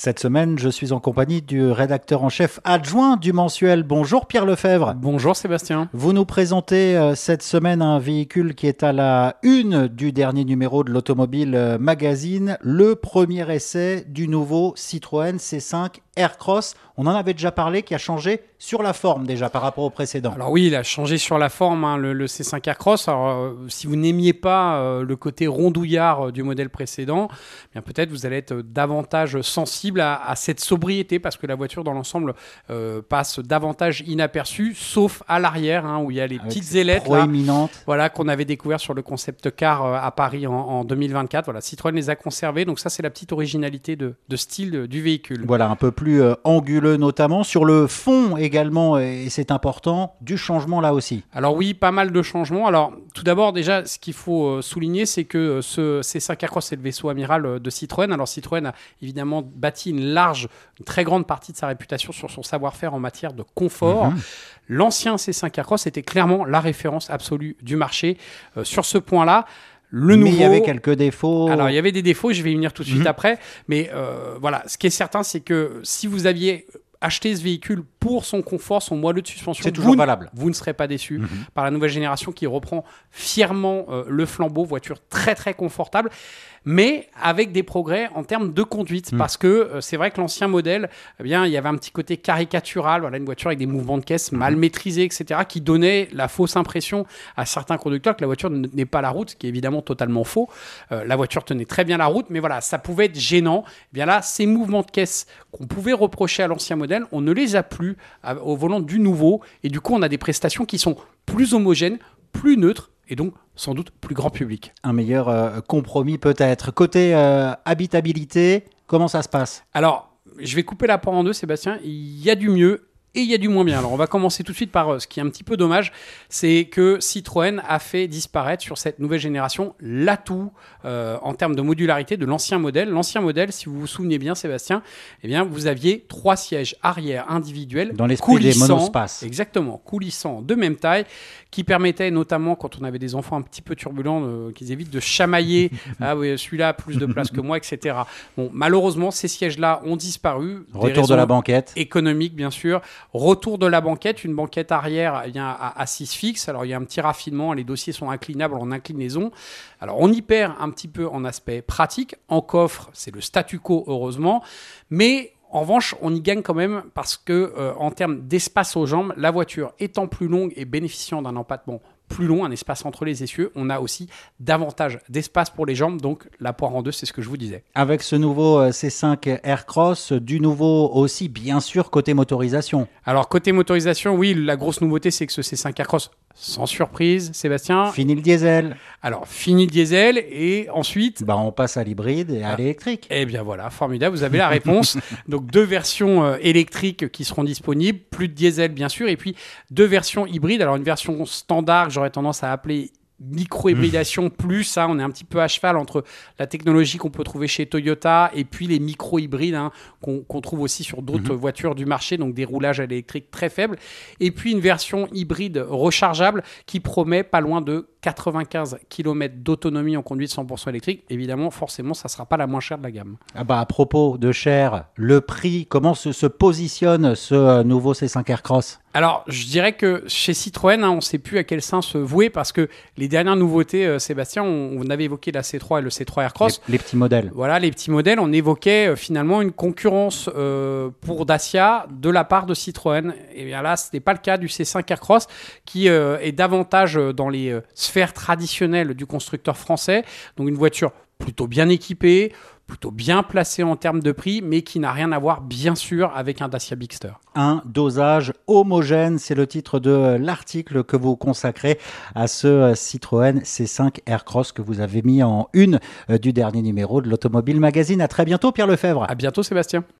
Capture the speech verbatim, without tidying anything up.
Cette semaine, je suis en compagnie du rédacteur en chef adjoint du mensuel. Bonjour Pierre Lefebvre. Bonjour Sébastien. Vous nous présentez euh, cette semaine un véhicule qui est à la une du dernier numéro de l'Automobile Magazine, le premier essai du nouveau Citroën C cinq Aircross. On en avait déjà parlé, qui a changé sur la forme déjà par rapport au précédent. Alors oui, il a changé sur la forme, hein, le, le C cinq Aircross. Alors, euh, si vous n'aimiez pas euh, le côté rondouillard euh, du modèle précédent, eh bien peut-être vous allez être davantage sensible à, à cette sobriété parce que la voiture dans l'ensemble euh, passe davantage inaperçue, sauf à l'arrière, hein, où il y a les Avec petites ailettes là, voilà, qu'on avait découvert sur le concept car euh, à Paris en, en deux mille vingt-quatre. Voilà, Citroën les a conservés, donc ça c'est la petite originalité de, de style de, du véhicule. Voilà, un peu plus euh, anguleux notamment. Sur le fond également, et c'est important, du changement là aussi. Alors oui, pas mal de changements. Alors tout d'abord déjà, ce qu'il faut euh, souligner, c'est que euh, ce C cinq Aircross, c'est le vaisseau amiral euh, de Citroën. Alors Citroën a évidemment bâti une large, une très grande partie de sa réputation sur son savoir-faire en matière de confort. Mmh. L'ancien C cinq Aircross était clairement la référence absolue du marché euh, sur ce point-là. Le mais nouveau, il y avait quelques défauts. Alors, il y avait des défauts, je vais y venir tout de suite mmh. après. Mais euh, voilà, ce qui est certain, c'est que si vous aviez acheté ce véhicule pour son confort, son moelleux de suspension, c'est toujours vous, valable. Vous ne serez pas déçu mmh. par la nouvelle génération qui reprend fièrement euh, le flambeau. Voiture très, très confortable, mais avec des progrès en termes de conduite. Mmh. Parce que euh, c'est vrai que l'ancien modèle, eh bien, il y avait un petit côté caricatural. Voilà, une voiture avec des mouvements de caisse mal mmh. maîtrisés, et cetera, qui donnait la fausse impression à certains conducteurs que la voiture ne tenait pas la route, ce qui est évidemment totalement faux. Euh, la voiture tenait très bien la route, mais voilà, ça pouvait être gênant. Eh bien là, ces mouvements de caisse qu'on pouvait reprocher à l'ancien modèle, on ne les a plus à, au volant du nouveau. Et du coup, on a des prestations qui sont plus homogènes, plus neutres, et donc sans doute plus grand public. Un meilleur euh, compromis peut-être. Côté euh, habitabilité, comment ça se passe ? Alors, je vais couper la part en deux, Sébastien. Il y a du mieux et il y a du moins bien. Alors, on va commencer tout de suite par euh, ce qui est un petit peu dommage, c'est que Citroën a fait disparaître sur cette nouvelle génération l'atout euh, en termes de modularité de l'ancien modèle. L'ancien modèle, si vous vous souvenez bien, Sébastien, eh bien, vous aviez trois sièges arrière individuels dans l'esprit des monospaces. Exactement, coulissants de même taille, qui permettaient notamment, quand on avait des enfants un petit peu turbulents, euh, qu'ils évitent de chamailler. Ah oui, celui-là a plus de place que moi, et cetera. Bon, malheureusement, ces sièges-là ont disparu. Retour de la banquette. Économique, bien sûr. Retour de la banquette, une banquette arrière eh bien, à assise fixe. Alors, il y a un petit raffinement, les dossiers sont inclinables en inclinaison. Alors, on y perd un petit peu en aspect pratique. En coffre, c'est le statu quo, heureusement. Mais en revanche, on y gagne quand même parce que, euh, en termes d'espace aux jambes, la voiture étant plus longue et bénéficiant d'un empattement plus long, un espace entre les essieux, on a aussi davantage d'espace pour les jambes, donc la poire en deux, c'est ce que je vous disais. Avec ce nouveau C cinq Aircross, du nouveau aussi, bien sûr, côté motorisation. Alors, côté motorisation, oui, la grosse nouveauté, c'est que ce C cinq Aircross, sans surprise, Sébastien. Fini le diesel. Alors, fini le diesel, et ensuite... Bah, on passe à l'hybride et à ah, l'électrique. Eh bien voilà, formidable, vous avez la réponse. Donc, deux versions euh, électriques qui seront disponibles, plus de diesel, bien sûr, et puis deux versions hybrides. Alors, une version standard, j'aurais tendance à appeler micro-hybridation plus, hein, on est un petit peu à cheval entre la technologie qu'on peut trouver chez Toyota et puis les micro-hybrides hein, qu'on, qu'on trouve aussi sur d'autres mmh. voitures du marché, donc des roulages à l'électrique très faibles. Et puis une version hybride rechargeable qui promet pas loin de quatre-vingt-quinze kilomètres d'autonomie en conduite cent pour cent électrique. Évidemment, forcément, ça ne sera pas la moins chère de la gamme. Ah bah, à propos de cher, le prix, comment se, se positionne ce nouveau C cinq Aircross ? Alors, je dirais que chez Citroën, hein, on ne sait plus à quel sein se vouer parce que les dernières nouveautés, euh, Sébastien, on, on avait évoqué la C trois et le C trois Aircross. Les, les petits modèles. Voilà, les petits modèles. On évoquait euh, finalement une concurrence euh, pour Dacia de la part de Citroën. Et bien là, ce n'est pas le cas du C cinq Aircross qui euh, est davantage dans les euh, sphères traditionnelles du constructeur français. Donc une voiture plutôt bien équipée, plutôt bien placé en termes de prix, mais qui n'a rien à voir, bien sûr, avec un Dacia Bigster. Un dosage homogène, c'est le titre de l'article que vous consacrez à ce Citroën C cinq Aircross que vous avez mis en une du dernier numéro de l'Automobile Magazine. À très bientôt, Pierre Lefebvre. À bientôt, Sébastien.